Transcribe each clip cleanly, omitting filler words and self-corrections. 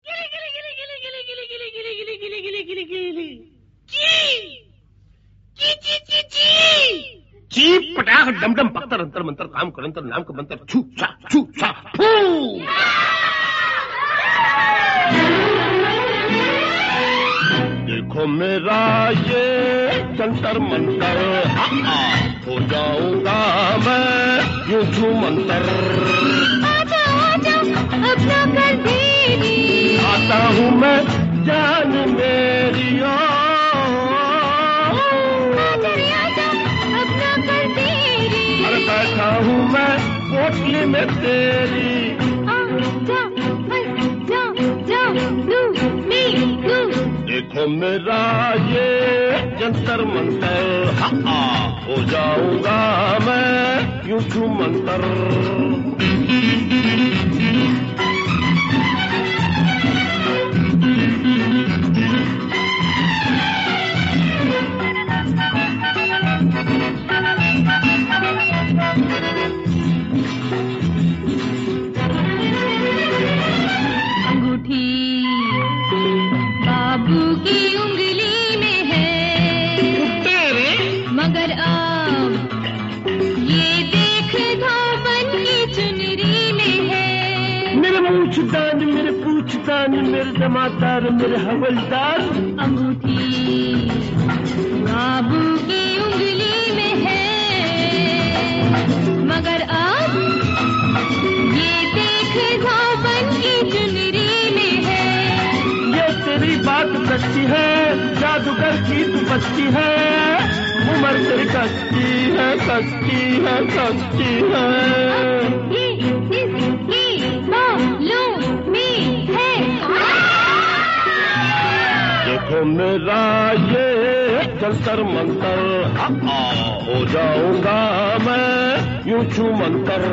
Cheap पटाख dumdum पत्थर अंतर मंतर काम करंतर नाम का मंत्र छू सा फू। देखो मेरा ये जंतर मंतर हो जाऊंगा मैं यूं छू मंतर। आजा आजा अपना कर देरी, आता हूँ मैं जान मेरी बैठा हूँ मैं पोटली में तेरी। देखो मेरा ये जंतर मंतर हो जाऊंगा मैं यूं छू मंतर। बाबू की उंगली में है मगर अब ये देख धोबन की चुनरी में है। मेरे मूछदान मेरे पूछदान मेरे जमादार मेरे हवलदार। अंगूठी बाबू की उंगली में है मगर अब ये देख धोबन की चुनरी में है। तेरी बात सच्ची है जादूगर की तू बच्ची है उम्र तेरी कच्ची है कच्ची है कच्ची है। देखो मेरा ये जंतर मंतर हो जाऊंगा मैं यूं छू मंतर।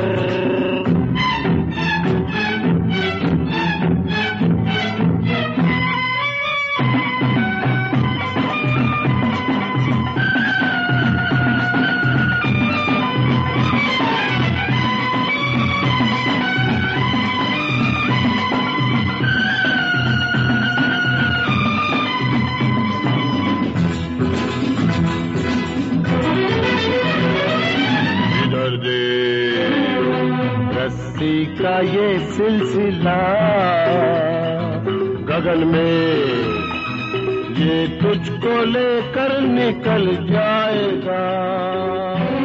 रस्सी का ये सिलसिला गगन में ये तुझको लेकर निकल जाएगा।